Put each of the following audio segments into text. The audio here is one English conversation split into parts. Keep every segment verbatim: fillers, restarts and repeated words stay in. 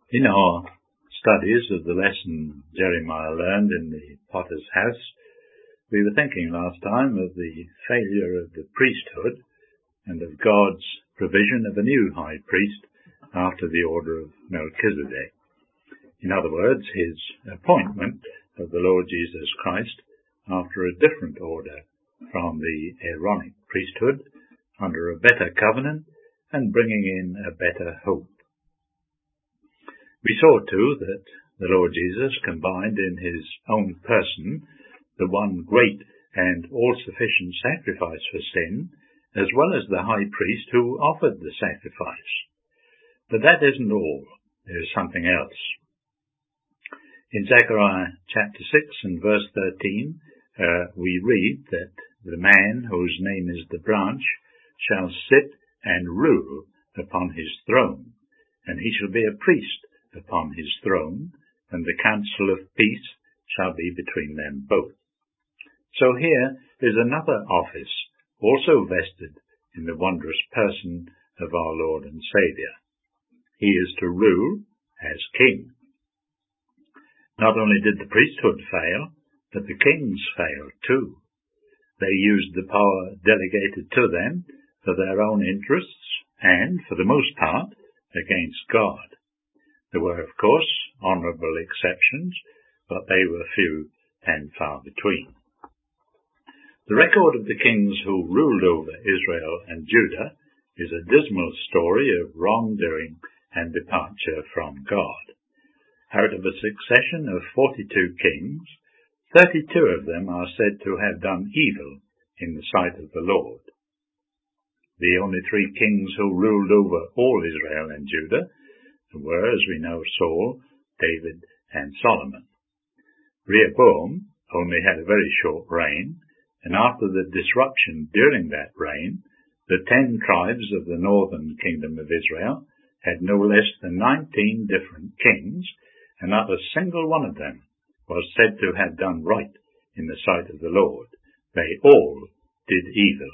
In our studies of the lesson Jeremiah learned in the potter's house, we were thinking last time of the failure of the priesthood and of God's provision of a new high priest after the order of Melchizedek. In other words, his appointment of the Lord Jesus Christ after a different order from the Aaronic priesthood, under a better covenant and bringing in a better hope. We saw too that the Lord Jesus combined in his own person the one great and all-sufficient sacrifice for sin, as well as the high priest who offered the sacrifice. But that isn't all. There is something else. In Zechariah chapter six and verse thirteen, uh, we read that the man whose name is the branch shall sit and rule upon his throne, and he shall be a priest upon his throne, and the counsel of peace shall be between them both. So here is another office, also vested in the wondrous person of our Lord and Saviour. He is to rule as king. Not only did the priesthood fail, but the kings failed too. They used the power delegated to them for their own interests and, for the most part, against God. There were, of course, honourable exceptions, but they were few and far between. The record of the kings who ruled over Israel and Judah is a dismal story of wrongdoing and departure from God. Out of a succession of forty-two kings, thirty-two of them are said to have done evil in the sight of the Lord. The only three kings who ruled over all Israel and Judah were, as we know, Saul, David, and Solomon. Rehoboam only had a very short reign, and after the disruption during that reign, the ten tribes of the northern kingdom of Israel had no less than nineteen different kings, and not a single one of them was said to have done right in the sight of the Lord. They all did evil.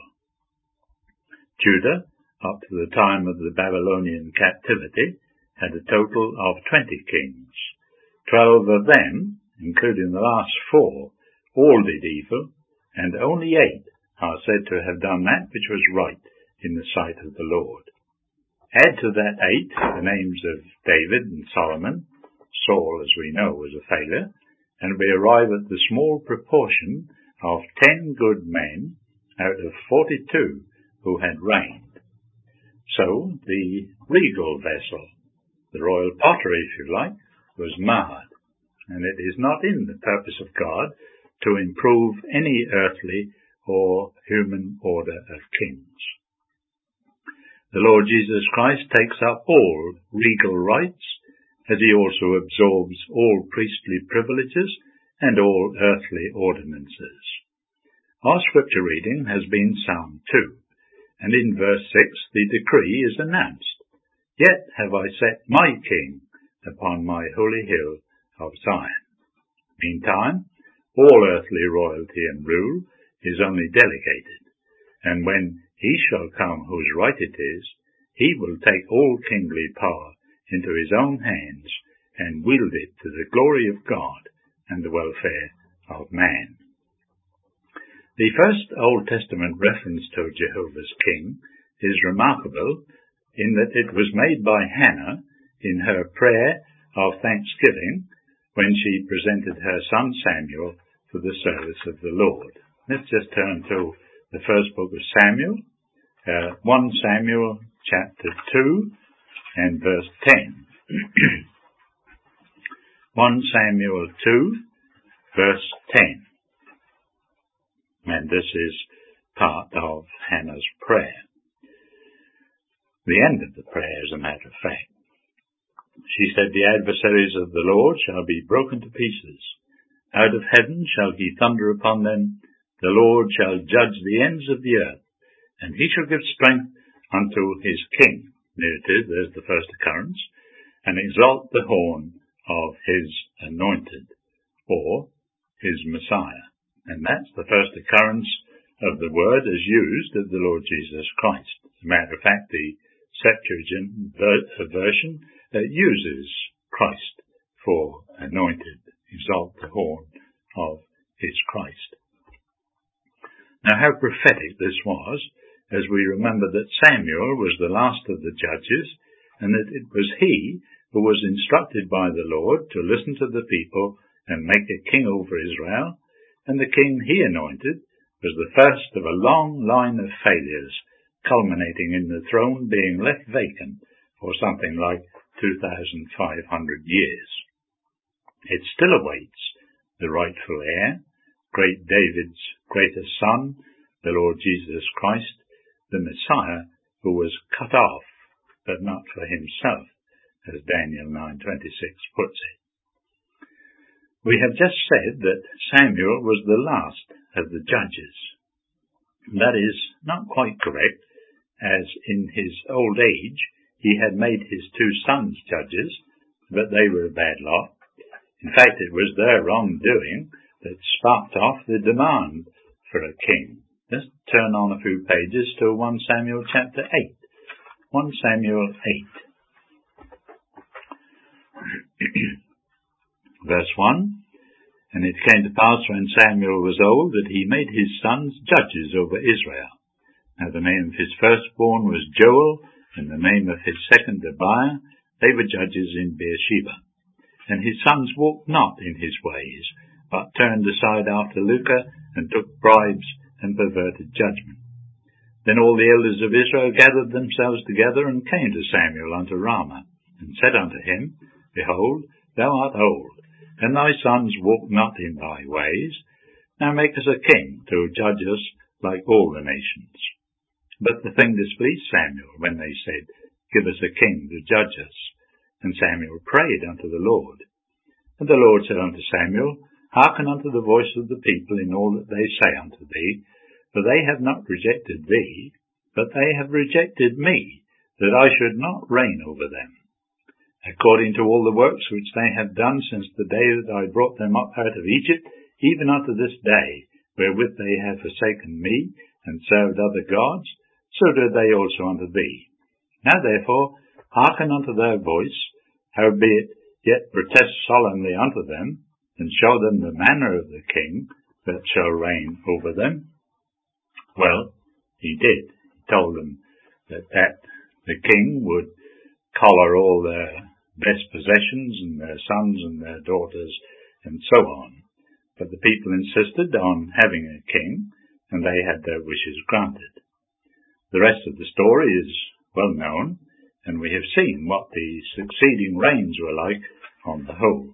Judah, up to the time of the Babylonian captivity, had a total of twenty kings. Twelve of them, including the last four, all did evil, and only eight are said to have done that which was right in the sight of the Lord. Add to that eight the names of David and Solomon. Saul, as we know, was a failure, and we arrive at the small proportion of ten good men out of forty-two who had reigned. So the regal vessel, the royal pottery, if you like, was marred, and it is not in the purpose of God to improve any earthly or human order of kings. The Lord Jesus Christ takes up all regal rights, as he also absorbs all priestly privileges and all earthly ordinances. Our scripture reading has been Psalm two, and in verse six the decree is announced. Yet have I set my king upon my holy hill of Zion. Meantime, all earthly royalty and rule is only delegated, and when he shall come whose right it is, he will take all kingly power into his own hands and wield it to the glory of God and the welfare of man. The first Old Testament reference to Jehovah's King is remarkable in that it was made by Hannah in her prayer of thanksgiving when she presented her son Samuel for the service of the Lord. Let's just turn to the first book of Samuel, uh, First Samuel chapter two and verse ten. First Samuel two, verse ten. And this is part of Hannah's prayer. The end of the prayer, as a matter of fact. She said, the adversaries of the Lord shall be broken to pieces. Out of heaven shall he thunder upon them. The Lord shall judge the ends of the earth, and he shall give strength unto his king. There it is, there's the first occurrence. And exalt the horn of his anointed, or his Messiah. And that's the first occurrence of the word as used of the Lord Jesus Christ. As a matter of fact, the Septuagint version uh, uses Christ, for anointed, exalt the horn of his Christ. Now how prophetic this was, as we remember that Samuel was the last of the judges, and that it was he who was instructed by the Lord to listen to the people and make a king over Israel, and the king he anointed was the first of a long line of failures, culminating in the throne being left vacant for something like two thousand five hundred years. It still awaits the rightful heir, great David's greatest son, the Lord Jesus Christ, the Messiah, who was cut off, but not for himself, as Daniel nine twenty-six puts it. We have just said that Samuel was the last of the judges. That is not quite correct, as in his old age he had made his two sons judges, but they were a bad lot. In fact, it was their wrongdoing that sparked off the demand for a king. Let's turn on a few pages to First Samuel chapter eight. First Samuel eight. Verse one, And it came to pass when Samuel was old that he made his sons judges over Israel. Now the name of his firstborn was Joel, and the name of his second Abiah. They were judges in Beersheba. And his sons walked not in his ways, but turned aside after lucre, and took bribes, and perverted judgment. Then all the elders of Israel gathered themselves together, and came to Samuel unto Ramah, and said unto him, Behold, thou art old, and thy sons walk not in thy ways. Now make us a king to judge us like all the nations. But the thing displeased Samuel when they said, Give us a king to judge us. And Samuel prayed unto the Lord. And the Lord said unto Samuel, Hearken unto the voice of the people in all that they say unto thee, for they have not rejected thee, but they have rejected me, that I should not reign over them. According to all the works which they have done since the day that I brought them up out of Egypt, even unto this day, wherewith they have forsaken me, and served other gods, so do they also unto thee. Now therefore, hearken unto their voice, howbeit yet protest solemnly unto them, and show them the manner of the king that shall reign over them. Well, he did. He told them that, that the king would collar all their best possessions and their sons and their daughters and so on. But the people insisted on having a king, and they had their wishes granted. The rest of the story is well known, and we have seen what the succeeding reigns were like on the whole.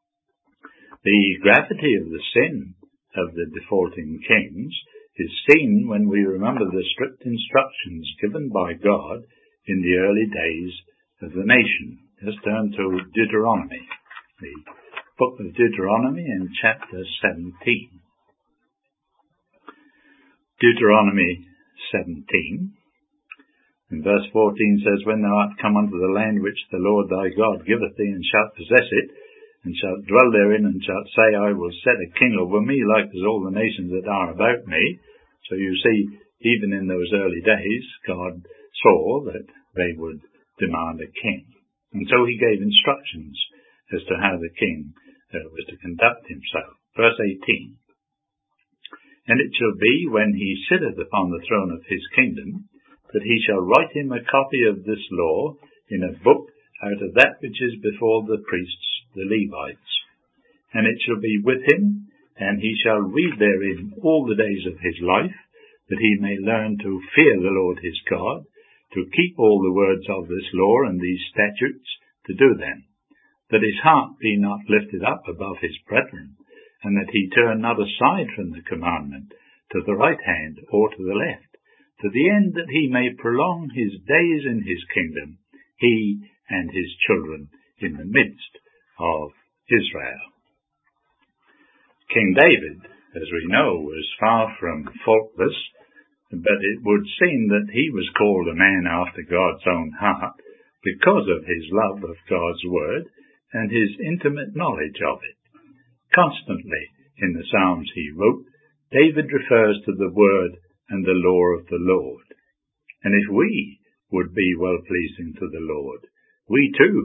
The gravity of the sin of the defaulting kings is seen when we remember the strict instructions given by God in the early days of the nation. Let's turn to Deuteronomy, the book of Deuteronomy in chapter seventeen. Deuteronomy seventeen, and verse fourteen says, When thou art come unto the land which the Lord thy God giveth thee, and shalt possess it, and shalt dwell therein, and shalt say, I will set a king over me, like as all the nations that are about me. So you see, even in those early days, God saw that they would demand a king. And so he gave instructions as to how the king uh, was to conduct himself. Verse eighteen, And it shall be, when he sitteth upon the throne of his kingdom, that he shall write him a copy of this law in a book out of that which is before the priests, the Levites. And it shall be with him, and he shall read therein all the days of his life, that he may learn to fear the Lord his God, to keep all the words of this law and these statutes, to do them, that his heart be not lifted up above his brethren, and that he turn not aside from the commandment to the right hand or to the left, to the end that he may prolong his days in his kingdom, he and his children in the midst of Israel. King David, as we know, was far from faultless, but it would seem that he was called a man after God's own heart because of his love of God's word and his intimate knowledge of it. Constantly in the Psalms he wrote, David refers to the word and the law of the Lord. And if we would be well-pleasing to the Lord, we too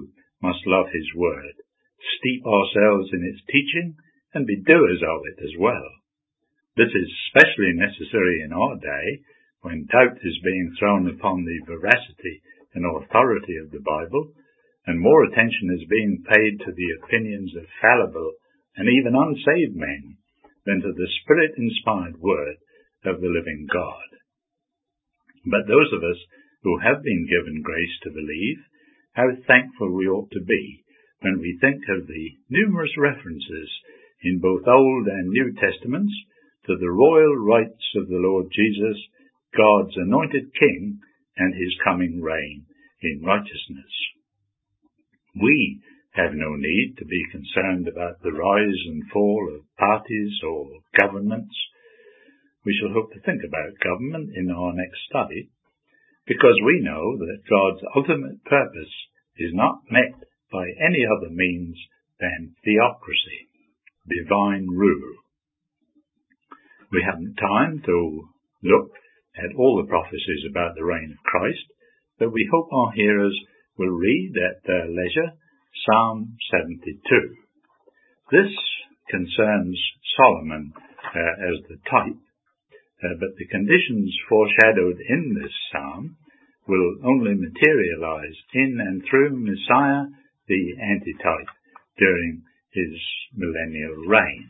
must love his word, steep ourselves in its teaching, and be doers of it as well. This is especially necessary in our day, when doubt is being thrown upon the veracity and authority of the Bible, and more attention is being paid to the opinions of fallible and even unsaved men than to the Spirit-inspired word of the living God. But those of us who have been given grace to believe, how thankful we ought to be when we think of the numerous references in both Old and New Testaments to the royal rights of the Lord Jesus, God's anointed King, and his coming reign in righteousness. We have no need to be concerned about the rise and fall of parties or governments. We shall hope to think about government in our next study, because we know that God's ultimate purpose is not met by any other means than theocracy, divine rule. We haven't time to look at all the prophecies about the reign of Christ, but we hope our hearers will read at their leisure Psalm seventy-two. This concerns Solomon uh, as the type, uh, but the conditions foreshadowed in this psalm will only materialize in and through Messiah, the antitype, during his millennial reign.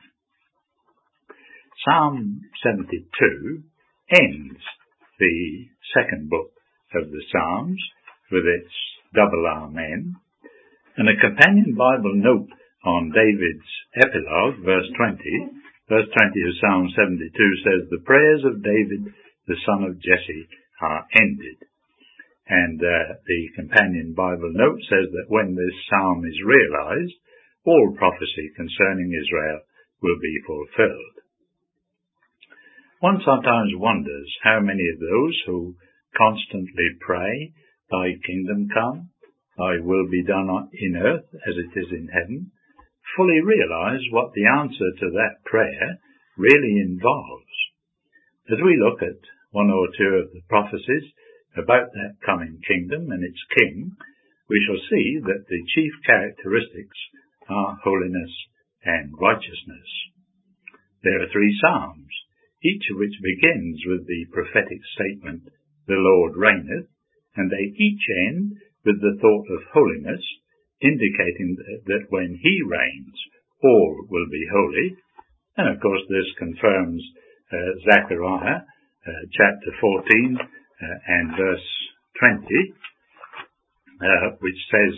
Psalm seventy-two ends the second book of the Psalms with its double amen, and a companion Bible note on David's epilogue, verse twenty, verse twenty of Psalm seventy-two says, "The prayers of David, the son of Jesse, are ended." And uh, the companion Bible note says that when this psalm is realized, all prophecy concerning Israel will be fulfilled. One sometimes wonders how many of those who constantly pray, "Thy kingdom come, Thy will be done in earth as it is in heaven," fully realize what the answer to that prayer really involves. As we look at one or two of the prophecies about that coming kingdom and its king, we shall see that the chief characteristics are holiness and righteousness. There are three psalms, each of which begins with the prophetic statement, "The Lord reigneth," and they each end with the thought of holiness, indicating that when he reigns, all will be holy. And of course this confirms uh, Zechariah uh, chapter fourteen uh, and verse twenty, uh, which says,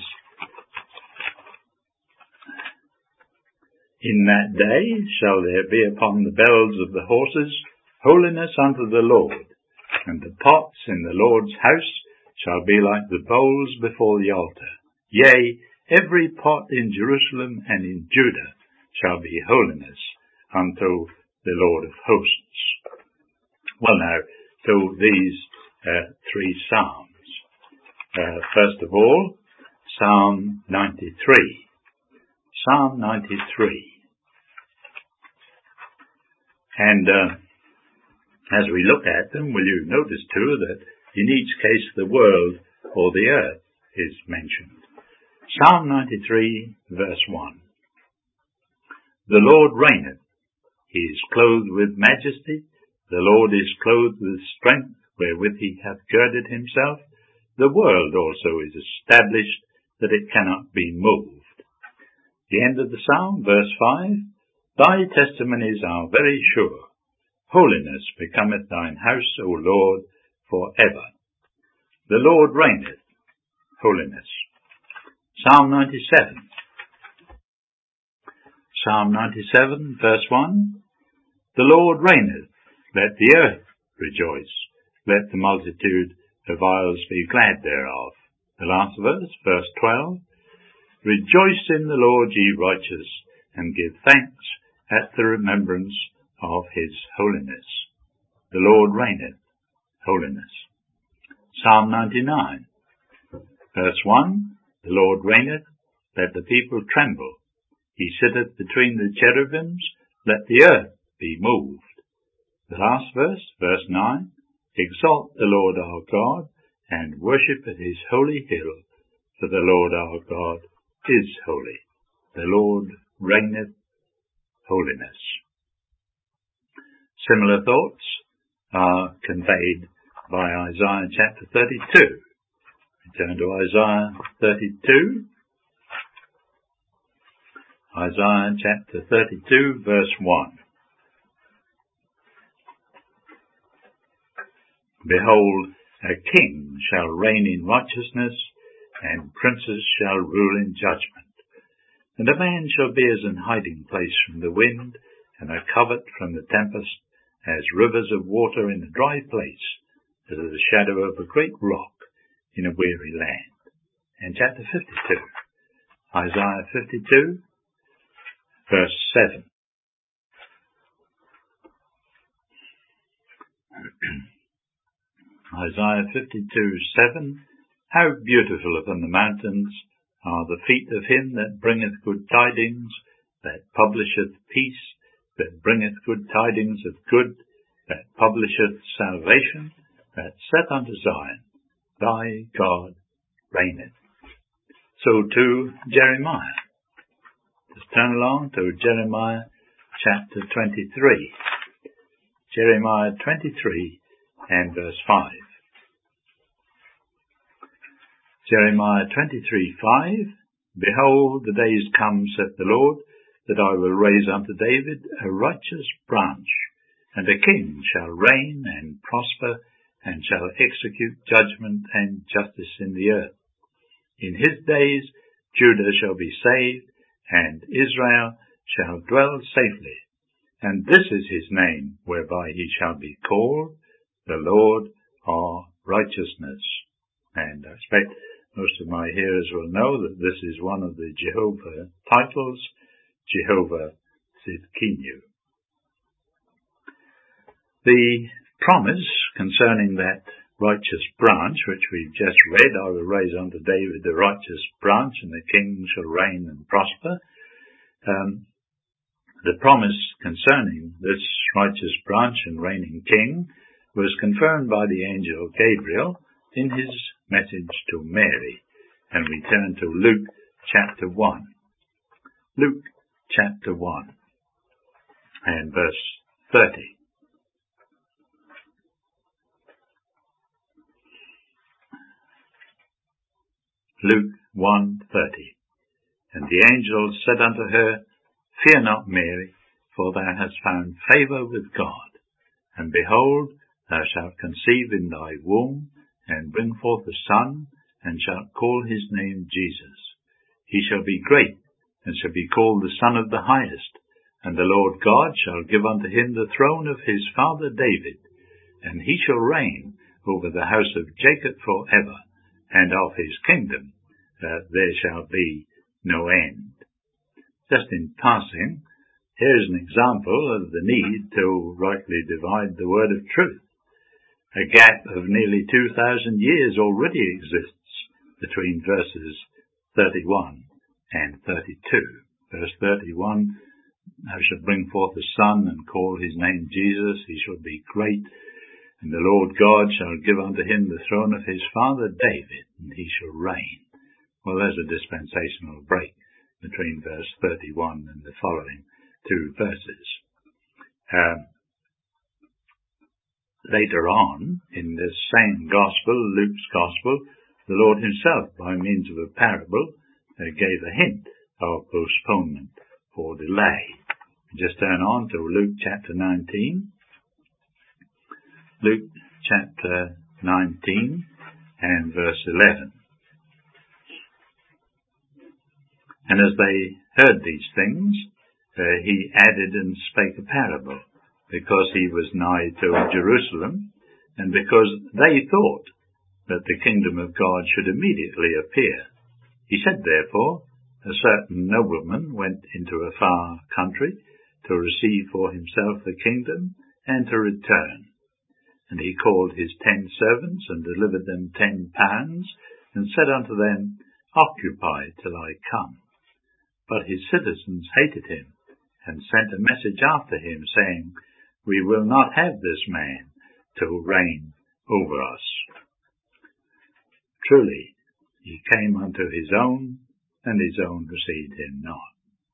"In that day shall there be upon the bells of the horses holiness unto the Lord, and the pots in the Lord's house shall be like the bowls before the altar. Yea, every pot in Jerusalem and in Judah shall be holiness unto the Lord of hosts." Well now, so these uh, three psalms. Uh, first of all, Psalm ninety-three. Psalm ninety-three. And uh, as we look at them, will you notice too that in each case the world or the earth is mentioned. Psalm ninety-three, verse one. "The Lord reigneth. He is clothed with majesty. The Lord is clothed with strength, wherewith he hath girded himself. The world also is established, that it cannot be moved." The end of the psalm, verse five. "Thy testimonies are very sure. Holiness becometh thine house, O Lord, for ever." The Lord reigneth. Holiness. Psalm ninety-seven. Psalm ninety-seven, verse one. "The Lord reigneth. Let the earth rejoice. Let the multitude of isles be glad thereof." The last verse, verse twelve. "Rejoice in the Lord, ye righteous, and give thanks at the remembrance of his holiness." The Lord reigneth. Holiness. Psalm ninety-nine, verse one. "The Lord reigneth, let the people tremble. He sitteth between the cherubims, let the earth be moved." The last verse, verse nine. "Exalt the Lord our God, and worship at his holy hill, for the Lord our God is holy. The Lord reigneth holiness. Similar thoughts are conveyed by Isaiah chapter thirty-two. We turn to Isaiah thirty-two. Isaiah chapter thirty-two, verse one. Behold, a king shall reign in righteousness, and princes shall rule in judgment. And a man shall be as an hiding place from the wind, and a covert from the tempest, as rivers of water in a dry place, as the shadow of a great rock in a weary land. And chapter fifty-two, Isaiah fifty-two, verse seven. Isaiah fifty-two, seven. How beautiful upon the mountains are the feet of him that bringeth good tidings, that publisheth peace, that bringeth good tidings of good, that publisheth salvation, that saith unto Zion, Thy God reigneth. So to Jeremiah. Let's turn along to Jeremiah chapter twenty-three. Jeremiah twenty-three and verse five. Jeremiah twenty-three, five. Behold, the days come, saith the Lord, that I will raise unto David a righteous branch, and a king shall reign and prosper, and shall execute judgment and justice in the earth. In his days Judah shall be saved, and Israel shall dwell safely. And this is his name, whereby he shall be called, the Lord our righteousness. And I expect most of my hearers will know that this is one of the Jehovah titles, Jehovah Tzidkenu. The promise concerning that righteous branch, which we've just read, I will raise unto David the righteous branch, and the king shall reign and prosper. Um, the promise concerning this righteous branch and reigning king was confirmed by the angel Gabriel in his message to Mary. And we turn to Luke chapter one. Luke chapter one and verse thirty. Luke one thirty. And the angel said unto her, Fear not, Mary, for thou hast found favour with God. And behold, thou shalt conceive in thy womb, and bring forth a son, and shalt call his name Jesus. He shall be great, and shall be called the Son of the Highest. And the Lord God shall give unto him the throne of his father David, and he shall reign over the house of Jacob for ever, and of his kingdom uh, there shall be no end. Just in passing, here's an example of the need to rightly divide the word of truth. A gap of nearly two thousand years already exists between verses thirty-one and thirty-two. Verse thirty-one, Thou shalt bring forth a son, and call his name Jesus. He shall be great, and the Lord God shall give unto him the throne of his father David, and he shall reign. Well, there's a dispensational break between verse thirty-one and the following two verses. Um, Later on, in this same gospel, Luke's gospel, the Lord himself, by means of a parable, uh, gave a hint of postponement or delay. Just turn on to Luke chapter nineteen. Luke chapter nineteen and verse eleven. And as they heard these things, uh, he added and spake a parable, because he was nigh to Jerusalem, and because they thought that the kingdom of God should immediately appear. He said, therefore, a certain nobleman went into a far country to receive for himself the kingdom, and to return. And he called his ten servants, and delivered them ten pounds, and said unto them, Occupy till I come. But his citizens hated him, and sent a message after him, saying, We will not have this man to reign over us. Truly, he came unto his own, and his own received him not.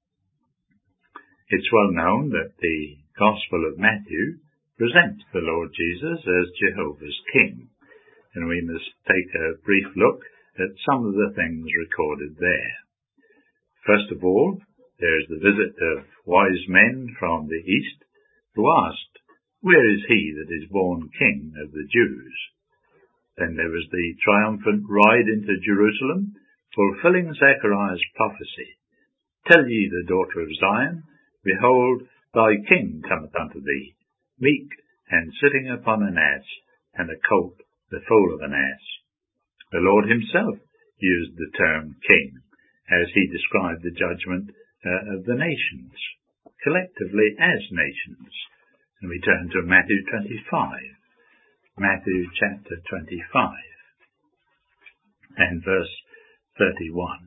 It's well known that the Gospel of Matthew presents the Lord Jesus as Jehovah's King, and we must take a brief look at some of the things recorded there. First of all, there is the visit of wise men from the east who asked, "Where is he that is born King of the Jews?" Then there was the triumphant ride into Jerusalem, fulfilling Zechariah's prophecy. "Tell ye the daughter of Zion, Behold, thy King cometh unto thee, meek, and sitting upon an ass, and a colt, the foal of an ass." The Lord himself used the term King, as he described the judgment uh, of the nations, collectively as nations. And we turn to Matthew twenty-five. Matthew chapter twenty-five and verse thirty-one.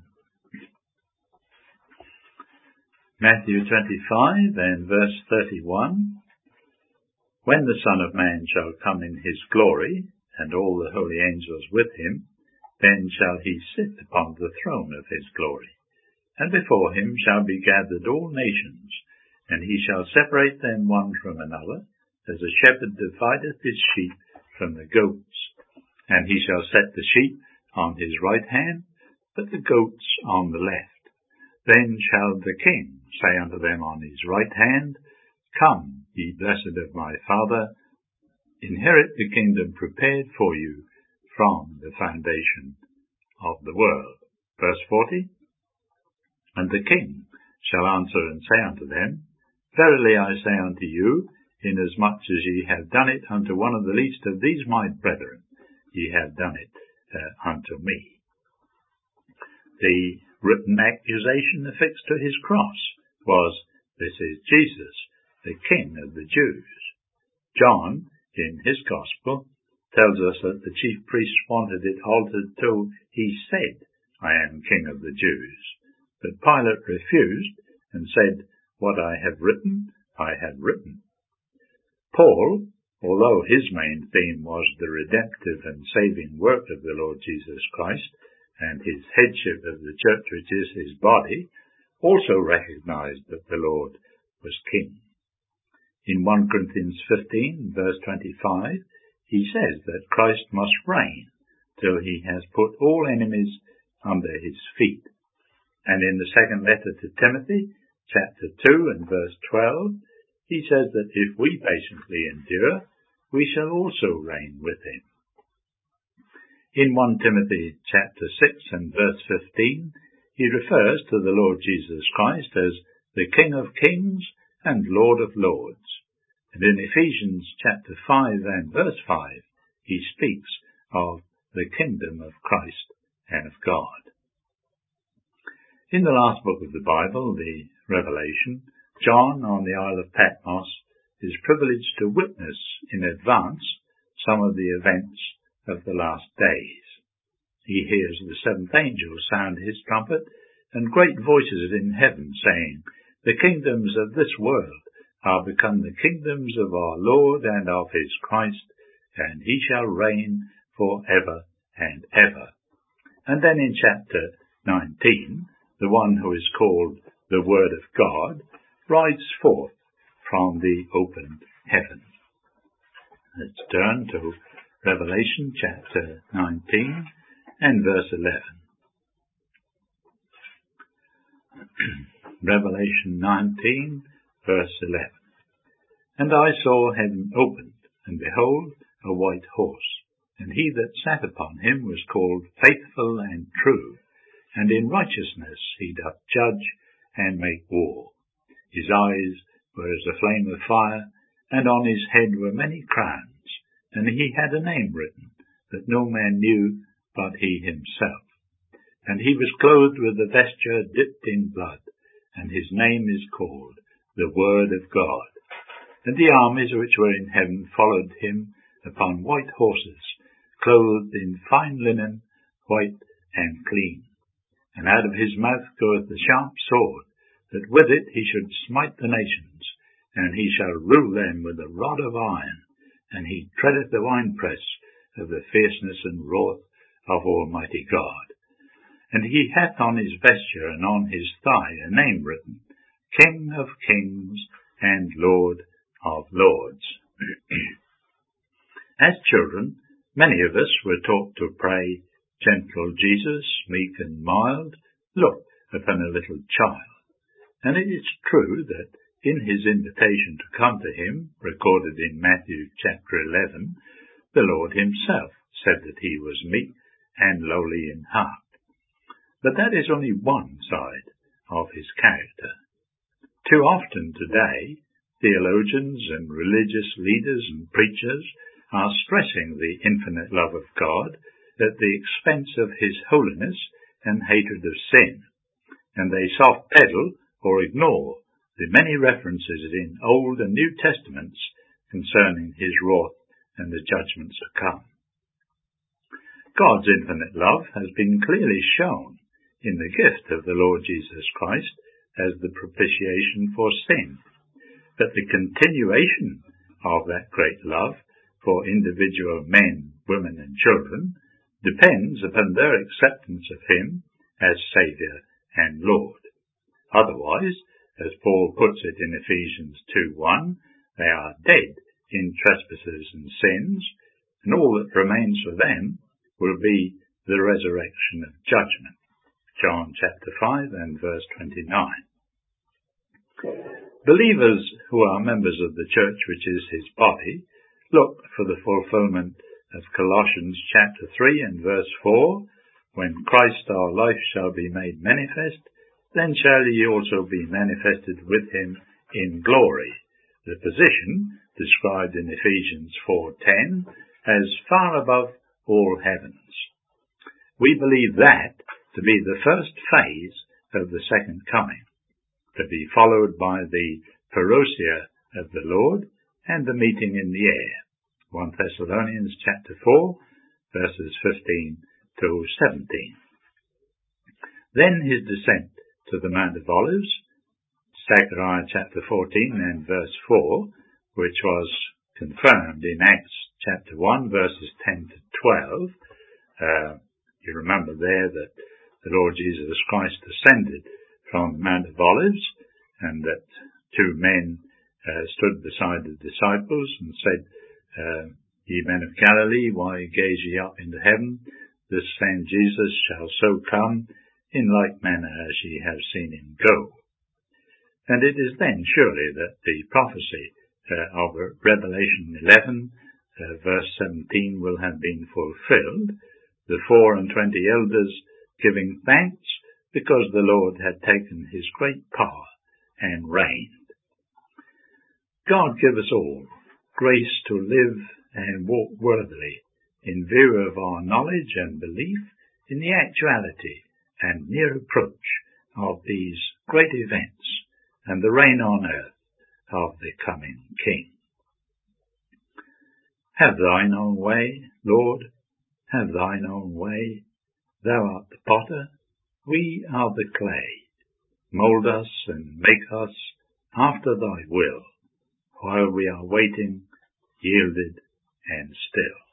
Matthew twenty-five and verse thirty-one. "When the Son of Man shall come in his glory, and all the holy angels with him, then shall he sit upon the throne of his glory. And before him shall be gathered all nations, and he shall separate them one from another, as a shepherd divideth his sheep from the goats. And he shall set the sheep on his right hand, but the goats on the left. Then shall the King say unto them on his right hand, Come, ye blessed of my Father, inherit the kingdom prepared for you from the foundation of the world." Verse forty. "And the King shall answer and say unto them, Verily I say unto you, inasmuch as ye have done it unto one of the least of these my brethren, ye have done it uh, unto me." The written accusation affixed to his cross was, "This is Jesus, the King of the Jews." John, in his Gospel, tells us that the chief priests wanted it altered till he said, "I am King of the Jews." But Pilate refused and said, "What I have written, I have written." Paul, although his main theme was the redemptive and saving work of the Lord Jesus Christ and his headship of the church, which is his body, also recognized that the Lord was King. In First Corinthians fifteen, verse twenty-five, he says that Christ must reign till he has put all enemies under his feet. And in the second letter to Timothy, chapter two and verse twelve, he says that if we patiently endure, we shall also reign with him. In First Timothy chapter six and verse fifteen, he refers to the Lord Jesus Christ as the King of Kings and Lord of Lords. And in Ephesians chapter five and verse five, he speaks of the kingdom of Christ and of God. In the last book of the Bible, the Revelation, John on the Isle of Patmos is privileged to witness in advance some of the events of the last days. He hears the seventh angel sound his trumpet, and great voices in heaven saying, "The kingdoms of this world are become the kingdoms of our Lord and of his Christ, and he shall reign for ever and ever." And then in chapter nineteen, the one who is called the Word of God rides forth from the opened heaven. Let's turn to Revelation chapter nineteen and verse eleven. Revelation nineteen, verse eleven. "And I saw heaven opened, and behold, a white horse, and he that sat upon him was called Faithful and True, and in righteousness he doth judge and make war. His eyes were as a flame of fire, and on his head were many crowns, and he had a name written, that no man knew but he himself. And he was clothed with a vesture dipped in blood, and his name is called the Word of God. And the armies which were in heaven followed him upon white horses, clothed in fine linen, white and clean. And out of his mouth goeth the sharp sword, that with it he should smite the nations, and he shall rule them with a rod of iron, and he treadeth the winepress of the fierceness and wrath of Almighty God. And he hath on his vesture and on his thigh a name written, King of Kings and Lord of Lords. As children, many of us were taught to pray, Gentle Jesus, meek and mild, look upon a little child. And it is true that in his invitation to come to him, recorded in Matthew chapter eleven, the Lord himself said that he was meek and lowly in heart. But that is only one side of his character. Too often today, theologians and religious leaders and preachers are stressing the infinite love of God at the expense of his holiness and hatred of sin, and they soft pedal or ignore the many references in Old and New Testaments concerning his wrath and the judgments to come. God's infinite love has been clearly shown in the gift of the Lord Jesus Christ as the propitiation for sin, but the continuation of that great love for individual men, women and children depends upon their acceptance of him as Saviour and Lord. Otherwise, as Paul puts it in Ephesians two one, they are dead in trespasses and sins, and all that remains for them will be the resurrection of judgment. John chapter five and verse twenty-nine. Believers who are members of the church which is his body look for the fulfillment of Colossians chapter three and verse four, when Christ our life shall be made manifest, then shall ye also be manifested with him in glory, the position described in Ephesians four ten as far above all heavens. We believe that to be the first phase of the second coming, to be followed by the parousia of the Lord and the meeting in the air. First Thessalonians chapter four, verses fifteen to seventeen. Then his descent to the Mount of Olives, Zechariah chapter fourteen and verse four, which was confirmed in Acts chapter one, verses ten to twelve. Uh, you remember there that the Lord Jesus Christ ascended from the Mount of Olives, and that two men uh, stood beside the disciples and said, uh, Ye men of Galilee, why gaze ye up into heaven? This same Jesus shall so come in like manner as ye have seen him go. And it is then surely that the prophecy uh, of Revelation eleven, uh, verse seventeen, will have been fulfilled, the four and twenty elders giving thanks because the Lord had taken his great power and reigned. God give us all grace to live and walk worthily in view of our knowledge and belief in the actuality and near approach of these great events and the reign on earth of the coming King. Have thine own way, Lord, have thine own way. Thou art the potter, we are the clay. Mould us and make us after thy will, while we are waiting, yielded and still.